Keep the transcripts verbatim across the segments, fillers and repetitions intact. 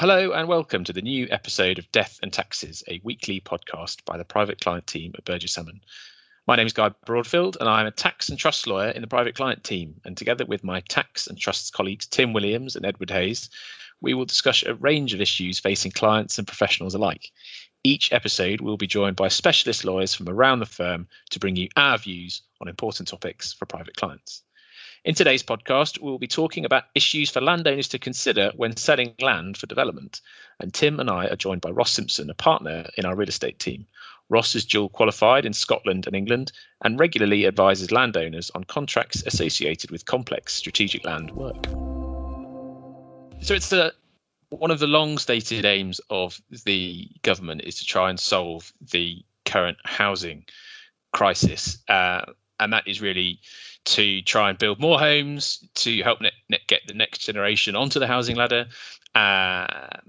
Hello and welcome to the new episode of Death and Taxes, a weekly podcast by the private client team at Burgess Hammond. My name is Guy Broadfield and I'm a tax and trust lawyer in the private client team, and together with my tax and trusts colleagues Tim Williams and Edward Hayes, we will discuss a range of issues facing clients and professionals alike. Each episode will be joined by specialist lawyers from around the firm to bring you our views on important topics for private clients. In today's podcast, we'll be talking about issues for landowners to consider when selling land for development. And Tim and I are joined by Ross Simpson, a partner in our real estate team. Ross is dual qualified in Scotland and England and regularly advises landowners on contracts associated with complex strategic land work. So it's a, one of the long stated aims of the government is to try and solve the current housing crisis. Uh, and that is really to try and build more homes, to help ne- ne- get the next generation onto the housing ladder, uh,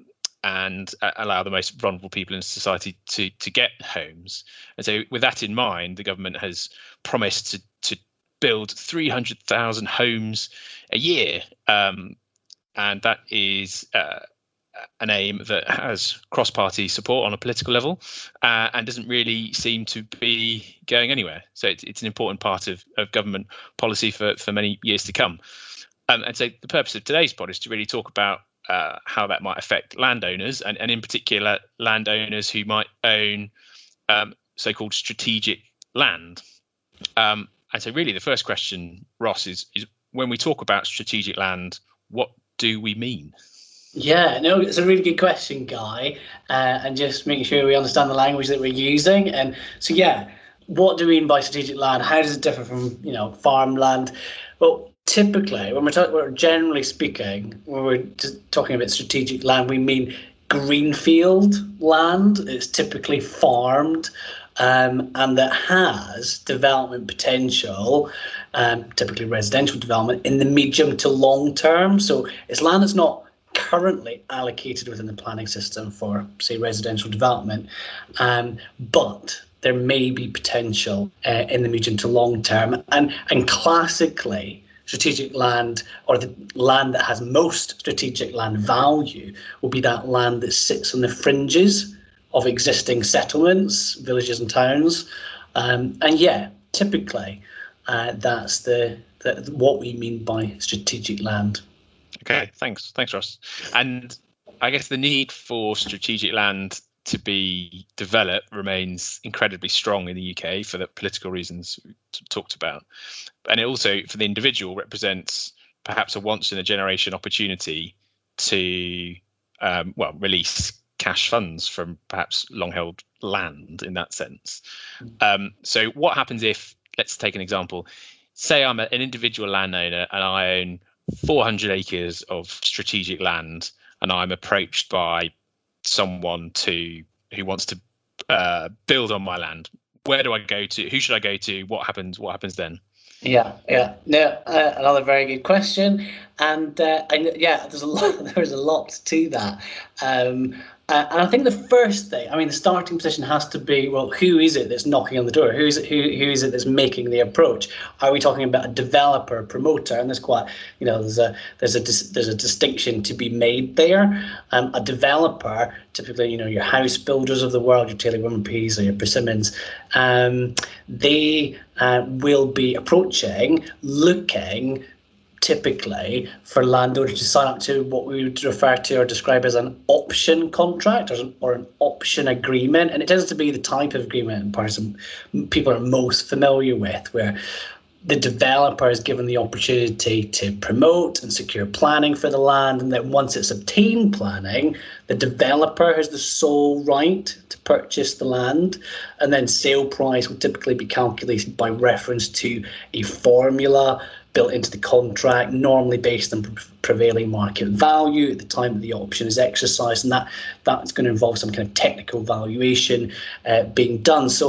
and uh, allow the most vulnerable people in society to to get homes. And so with that in mind, the government has promised to, to build three hundred thousand homes a year. Um, and that is uh, an aim that has cross-party support on a political level uh, and doesn't really seem to be going anywhere. So it's, it's an important part of, of government policy for, for many years to come. Um, and so the purpose of today's pod is to really talk about uh, how that might affect landowners, and, and in particular landowners who might own um, so-called strategic land. Um, and so really the first question, Ross, is, is when we talk about strategic land, what do we mean? Yeah, no, it's a really good question, Guy, uh, and just making sure we understand the language that we're using. And so, yeah, what do we mean by strategic land? How does it differ from, you know, farmland? Well, typically, when we're, talk- we're generally speaking, when we're just talking about strategic land, we mean greenfield land. It's typically farmed um, and that has development potential, um, typically residential development, in the medium to long term. So it's land that's not currently allocated within the planning system for, say, residential development, um, but there may be potential uh, in the medium to long term. And, and classically, strategic land, or the land that has most strategic land value, will be that land that sits on the fringes of existing settlements, villages and towns. Um, and yeah, typically, uh, that's the, the what we mean by strategic land. Okay, thanks. Thanks, Ross. And I guess the need for strategic land to be developed remains incredibly strong in the U K for the political reasons we t- talked about. And it also, for the individual, represents perhaps a once-in-a-generation opportunity to, um, well, release cash funds from perhaps long-held land in that sense. Um, so what happens if, let's take an example, say I'm a, an individual landowner and I own four hundred acres of strategic land, and I'm approached by someone to who wants to uh, build on my land. Where do I go to? Who should I go to? What happens? What happens then? Yeah, yeah, no, uh, another very good question, and uh, I, yeah, there's a lot. There's a lot to that. Um, Uh, and I think the first thing, I mean, the starting position has to be, well, who is it that's knocking on the door? Who is it, who, who is it that's making the approach? Are we talking about a developer, promoter? And there's quite, you know, there's a there's a there's a distinction to be made there. Um, a developer, typically, you know, your house builders of the world, your Taylor Wimpey's or your Persimmons, um, they uh, will be approaching, looking, typically for landowners to sign up to what we would refer to or describe as an option contract or an, or an option agreement. And it tends to be the type of agreement person people are most familiar with, where the developer is given the opportunity to promote and secure planning for the land, and then once it's obtained planning, the developer has the sole right to purchase the land, and then sale price will typically be calculated by reference to a formula built into the contract, normally based on prevailing market value at the time that the option is exercised, and that that's going to involve some kind of technical valuation uh, being done. So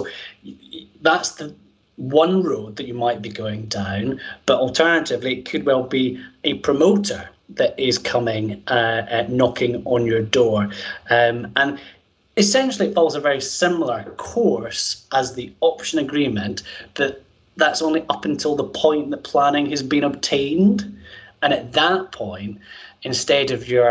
that's the one road that you might be going down, but alternatively, it could well be a promoter that is coming, uh, uh, knocking on your door. Um, and essentially, it follows a very similar course as the option agreement, but that's only up until the point that planning has been obtained. And at that point, instead of your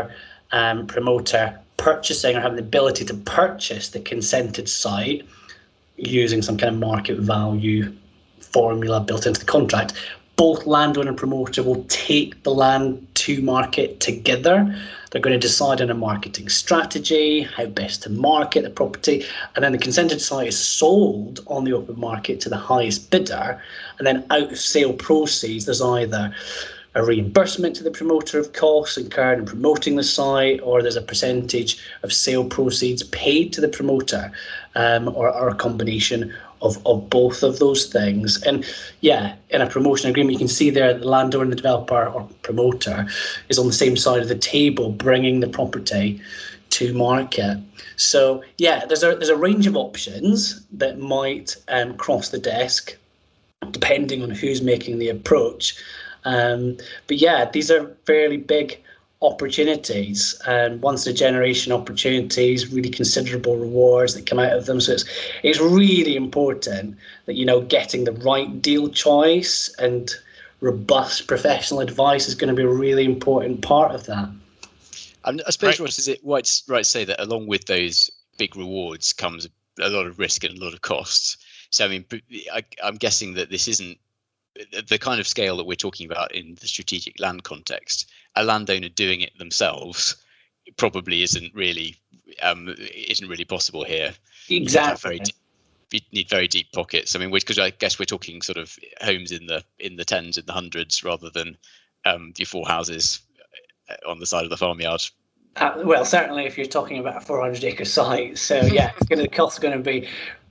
um, promoter purchasing or having the ability to purchase the consented site using some kind of market value formula built into the contract, both landowner and promoter will take the land to market together. They're going to decide on a marketing strategy, how best to market the property, and then the consented site is sold on the open market to the highest bidder. And then out of sale proceeds, there's either a reimbursement to the promoter of costs incurred in promoting the site, or there's a percentage of sale proceeds paid to the promoter, um, or, or a combination of, of both of those things. And yeah, in a promotion agreement, you can see there the landowner, the developer or promoter is on the same side of the table, bringing the property to market. So yeah, there's a there's a range of options that might um, cross the desk, depending on who's making the approach. Um, but yeah, these are fairly big opportunities, and once in a generation opportunities, really considerable rewards that come out of them. So it's it's really important that, you know, getting the right deal choice and robust professional advice is going to be a really important part of that. And I suppose, Ross, is it right, right to say that along with those big rewards comes a lot of risk and a lot of costs? So I mean, I, I'm guessing that this isn't the kind of scale that we're talking about in the strategic land context. A landowner doing it themselves probably isn't really um, isn't really possible here. Exactly. You need, you need very deep pockets. I mean, because I guess we're talking sort of homes in the in the tens, in the hundreds, rather than um, your four houses on the side of the farmyard. Uh, well, certainly if you're talking about a four hundred acre site. So yeah, it's going to, the costs are going to be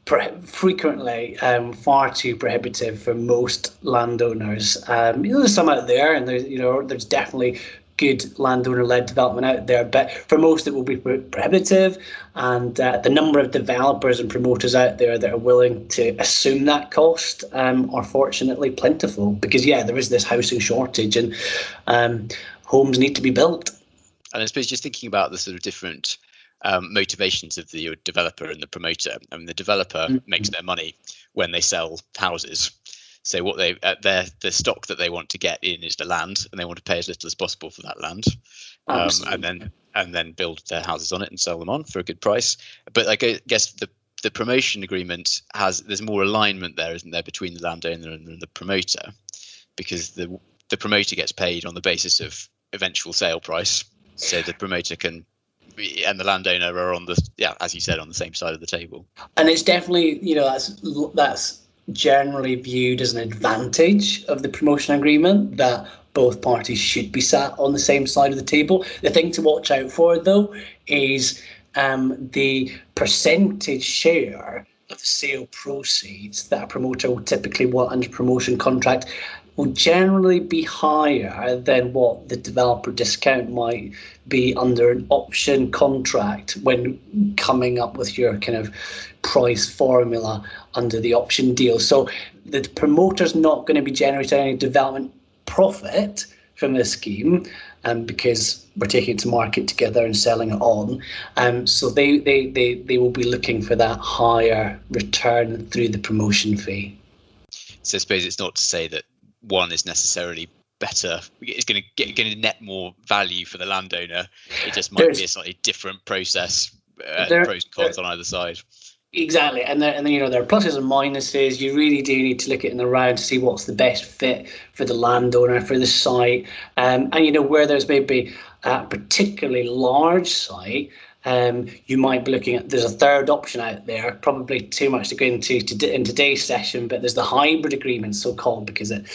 frequently um, far too prohibitive for most landowners. Um, you know, there's some out there, and there's you know there's definitely good landowner-led development out there, but for most it will be prohibitive, and uh, the number of developers and promoters out there that are willing to assume that cost um, are fortunately plentiful, because yeah, there is this housing shortage, and um, homes need to be built. And I suppose just thinking about the sort of different Um, motivations of the developer and the promoter. I mean, the developer mm-hmm. makes their money when they sell houses. So what they uh, their the stock that they want to get in is the land, and they want to pay as little as possible for that land, um, and then and then build their houses on it and sell them on for a good price. But I guess the the promotion agreement has there's more alignment there, isn't there, between the landowner and the promoter, because the the promoter gets paid on the basis of eventual sale price, so the promoter can. And the landowner are on the, yeah, as you said, on the same side of the table. And it's definitely, you know, that's that's generally viewed as an advantage of the promotion agreement, that both parties should be sat on the same side of the table. The thing to watch out for, though, is um, the percentage share of the sale proceeds that a promoter will typically want under promotion contract will generally be higher than what the developer discount might be under an option contract when coming up with your kind of price formula under the option deal. So the promoter's not going to be generating any development profit from this scheme, um, because we're taking it to market together and selling it on. Um, so they, they, they, they will be looking for that higher return through the promotion fee. So I suppose it's not to say that one is necessarily better. It's going to get going to net more value for the landowner. It just might There's, be a slightly different process, uh, there, pros and cons there, on either side. Exactly, and there, and then, you know, there are pluses and minuses. You really do need to look at it in the round to see what's the best fit for the landowner, for the site, um, and you know, where there's maybe a particularly large site. Um, you might be looking at, there's a third option out there, probably too much to go into to, in today's session, but there's the hybrid agreement, so-called, because it,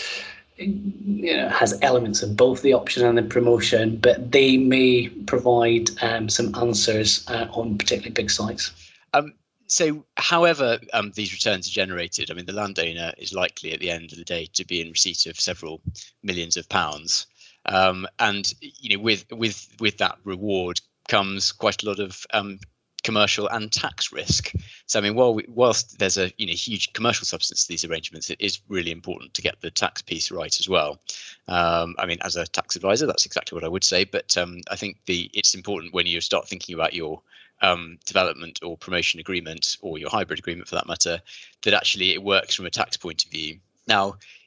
you know, has elements of both the option and the promotion, but they may provide um, some answers uh, on particularly big sites. Um, so however um, these returns are generated, I mean, the landowner is likely at the end of the day to be in receipt of several millions of pounds. Um, and, you know, with with with that reward comes quite a lot of um, commercial and tax risk. So, I mean, while we, whilst there's a you know huge commercial substance to these arrangements, it is really important to get the tax piece right as well. Um, I mean, as a tax advisor, that's exactly what I would say. But um, I think the it's important when you start thinking about your um, development or promotion agreement, or your hybrid agreement for that matter, that actually it works from a tax point of view. Now,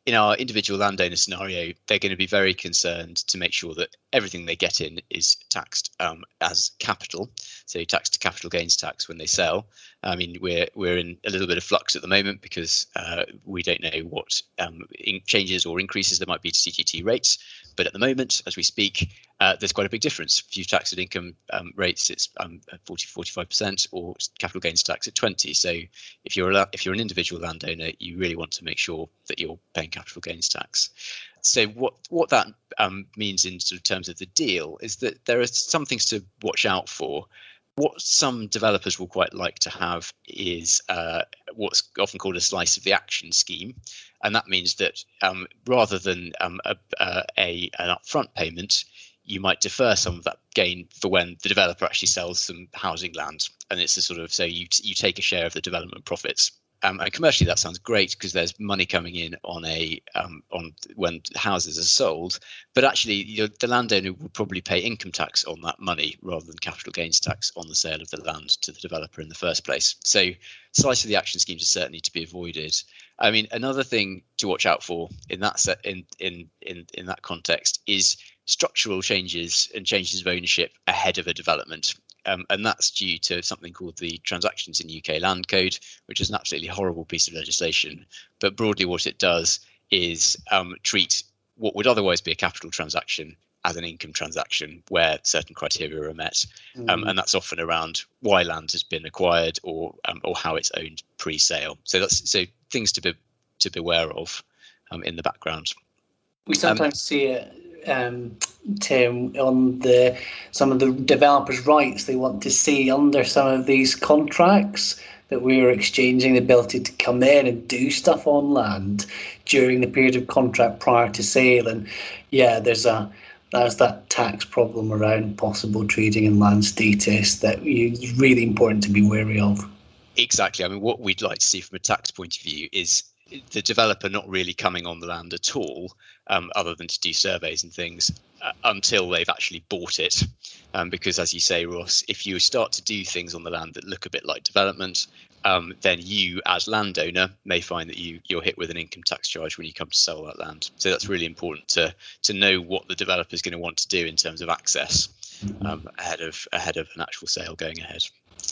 in our individual landowner scenario, they're going to be very concerned to make sure that everything they get in is taxed um, as capital, so taxed to capital gains tax when they sell. I mean, we're we're in a little bit of flux at the moment because uh, we don't know what um, in changes or increases there might be to C G T rates. But at the moment, as we speak, uh, there's quite a big difference. If you tax at income um, rates, it's um, forty, forty-five percent, or capital gains tax at twenty. So if you're a, if you're an individual landowner, you really want to make sure that you're paying capital gains tax. So what what that um, means in sort of terms of the deal is that there are some things to watch out for. What some developers will quite like to have is uh, what's often called a slice of the action scheme, and that means that um, rather than um, a, a, a an upfront payment, you might defer some of that gain for when the developer actually sells some housing land, and it's a sort of so you you take a share of the development profits. Um, and commercially, that sounds great because there's money coming in on a um, on when houses are sold. But actually, you know, the landowner will probably pay income tax on that money rather than capital gains tax on the sale of the land to the developer in the first place. So, slice of the action schemes are certainly to be avoided. I mean, another thing to watch out for in that set in in in in that context is structural changes and changes of ownership ahead of a development. Um, and that's due to something called the Transactions in U K Land Code, which is an absolutely horrible piece of legislation. But broadly, what it does is um, treat what would otherwise be a capital transaction as an income transaction where certain criteria are met. Mm. Um, and that's often around why land has been acquired or um, or how it's owned pre-sale. So that's so things to be to beware of um, in the background. We sometimes um, see it. Um, Tim, on the some of the developers' rights they want to see under some of these contracts that we are exchanging the ability to come in and do stuff on land during the period of contract prior to sale. And yeah, there's a there's that tax problem around possible trading in land status that is really important to be wary of. Exactly. I mean, what we'd like to see from a tax point of view is the developer not really coming on the land at all, um, other than to do surveys and things, uh, until they've actually bought it. Um, because as you say, Ross, if you start to do things on the land that look a bit like development, um, then you as landowner may find that you, you're hit with an income tax charge when you come to sell that land. So that's really important to to know what the developer is going to want to do in terms of access um, ahead of ahead of an actual sale going ahead.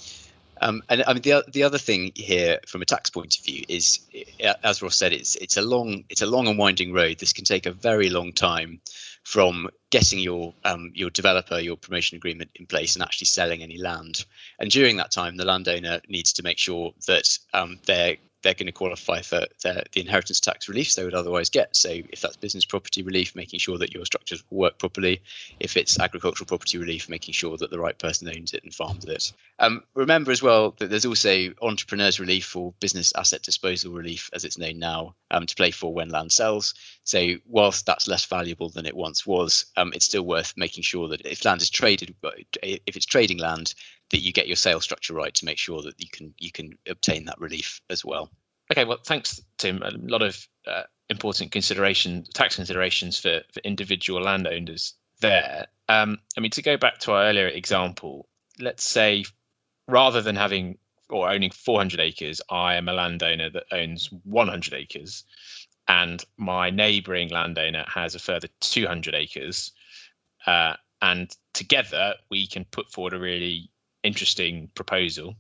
Um, and I mean, the the other thing here, from a tax point of view, is, as Ross said, it's it's a long it's a long and winding road. This can take a very long time, from getting your um, your developer, your promotion agreement in place, and actually selling any land. And during that time, the landowner needs to make sure that um, they're they're going to qualify for the, the inheritance tax relief they would otherwise get. So if that's business property relief, making sure that your structures will work properly. If it's agricultural property relief, making sure that the right person owns it and farms it. Um, remember as well that there's also entrepreneurs relief, or business asset disposal relief, as it's known now, um, to play for when land sells. So whilst that's less valuable than it once was, um, it's still worth making sure that if land is traded, if it's trading land, that you get your sales structure right to make sure that you can you can obtain that relief as well. Okay, well, thanks, Tim. A lot of uh, important consideration, tax considerations for, for individual landowners there. Um, I mean, to go back to our earlier example, let's say rather than having or owning four hundred acres, I am a landowner that owns one hundred acres, and my neighbouring landowner has a further two hundred acres, uh, and together we can put forward a really interesting proposal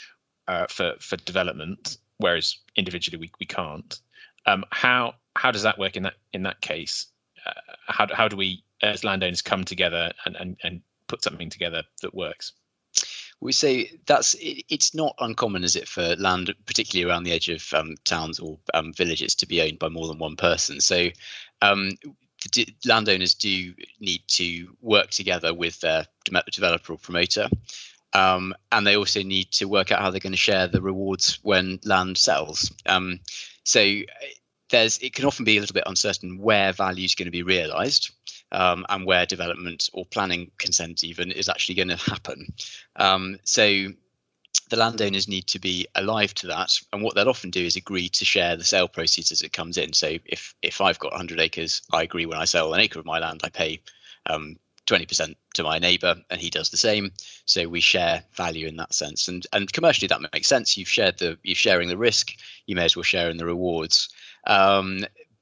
uh, for for development, whereas individually we, we can't. Um, how how does that work in that in that case? Uh, how how do we as landowners come together and, and, and put something together that works? We say that's it, it's not uncommon, is it, for land, particularly around the edge of um, towns or um, villages, to be owned by more than one person. So um, d- landowners do need to work together with their de- developer or promoter. Um, and they also need to work out how they're going to share the rewards when land sells. Um, so there's it can often be a little bit uncertain where value is going to be realised, um, and where development or planning consent even is actually going to happen. Um, so the landowners need to be alive to that, and what they'll often do is agree to share the sale proceeds as it comes in. So if if I've got one hundred acres, I agree when I sell an acre of my land, I pay um, twenty percent to my neighbour, and he does the same. So we share value in that sense, and and commercially that makes sense. You've shared the you're sharing the risk, you may as well share in the rewards. Um,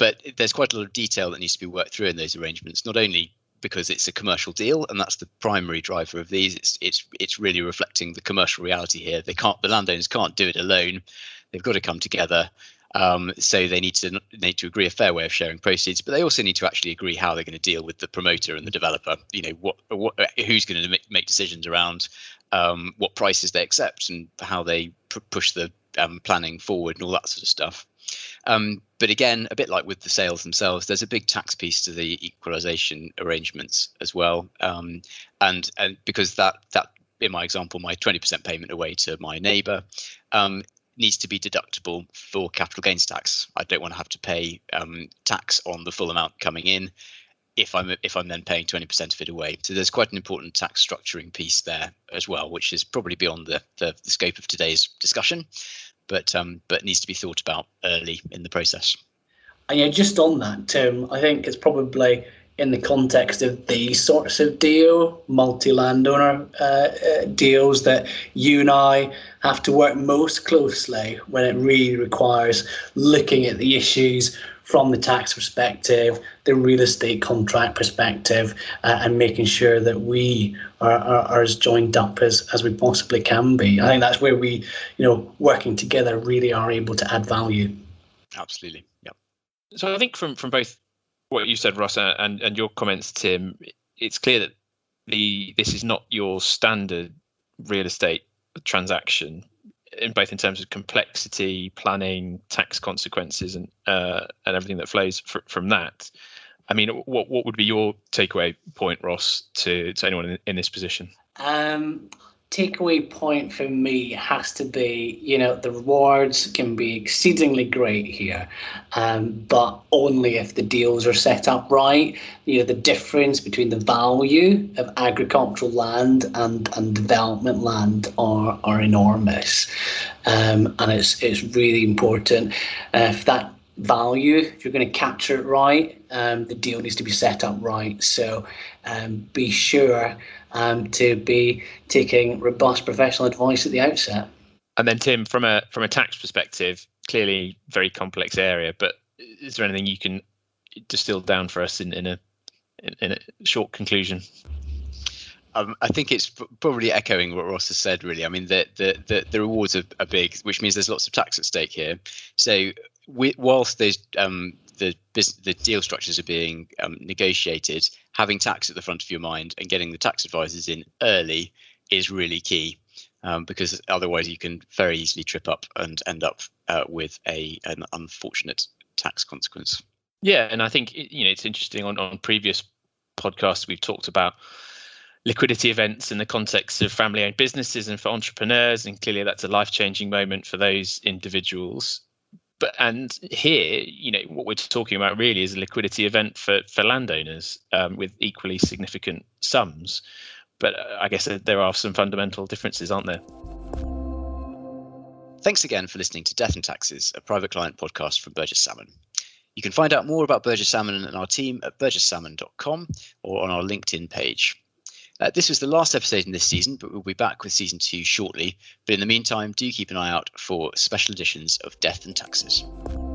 but there's quite a lot of detail that needs to be worked through in those arrangements, not only because it's a commercial deal and that's the primary driver of these. It's it's it's really reflecting the commercial reality here. They can't, the landowners can't do it alone. They've got to come together. Um, so they need to need to agree a fair way of sharing proceeds, but they also need to actually agree how they're going to deal with the promoter and the developer. You know, what, what who's going to make, make decisions around um, what prices they accept and how they p- push the um, planning forward and all that sort of stuff. Um, but again, a bit like with the sales themselves, there's a big tax piece to the equalisation arrangements as well, um, and and because that that in my example, my twenty percent payment away to my neighbour. Um, needs to be deductible for capital gains tax. I don't want to have to pay um, tax on the full amount coming in if I'm if I'm then paying twenty percent of it away. So there's quite an important tax structuring piece there as well, which is probably beyond the, the, the scope of today's discussion, but um, but needs to be thought about early in the process. And yeah, just on that, Tim, I think it's probably in the context of these sorts of deal, multi-landowner uh, uh, deals, that you and I have to work most closely when it really requires looking at the issues from the tax perspective, the real estate contract perspective, uh, and making sure that we are, are, are as joined up as, as we possibly can be. I think that's where we, you know, working together really are able to add value. Absolutely, yeah. So I think from, from both what you said, Ross, and, and your comments, Tim, it's clear that the this is not your standard real estate transaction, in both in terms of complexity, planning, tax consequences, and uh, and everything that flows fr- from that. I mean, what what would be your takeaway point, Ross, to, to anyone in, in this position? Um, takeaway point for me has to be, you know, the rewards can be exceedingly great here, um, but only if the deals are set up right. You know, the difference between the value of agricultural land and, and development land are are enormous, um, and it's it's really important. Uh, if that value, if you're going to capture it right, um, the deal needs to be set up right. So um, be sure um, to be taking robust professional advice at the outset. And then, Tim, from a from a tax perspective, clearly very complex area, but is there anything you can distill down for us in, in a in, in a short conclusion? Um, I think it's probably echoing what Ross has said, really. I mean, the the the, the rewards are, are big, which means there's lots of tax at stake here. So we, whilst those um, the the deal structures are being um, negotiated, having tax at the front of your mind and getting the tax advisors in early is really key, um, because otherwise you can very easily trip up and end up uh, with a an unfortunate tax consequence. Yeah, and I think, you know, it's interesting. On on previous podcasts, we've talked about liquidity events in the context of family-owned businesses and for entrepreneurs, and clearly that's a life-changing moment for those individuals. But and here, you know, what we're talking about really is a liquidity event for for landowners, um, with equally significant sums. But uh, I guess there are some fundamental differences, aren't there? Thanks again for listening to Death and Taxes, a private client podcast from Burgess Salmon. You can find out more about Burgess Salmon and our team at burgess salmon dot com or on our LinkedIn page. Uh, this was the last episode in this season, but we'll be back with season two shortly. But in the meantime, do keep an eye out for special editions of Death and Taxes.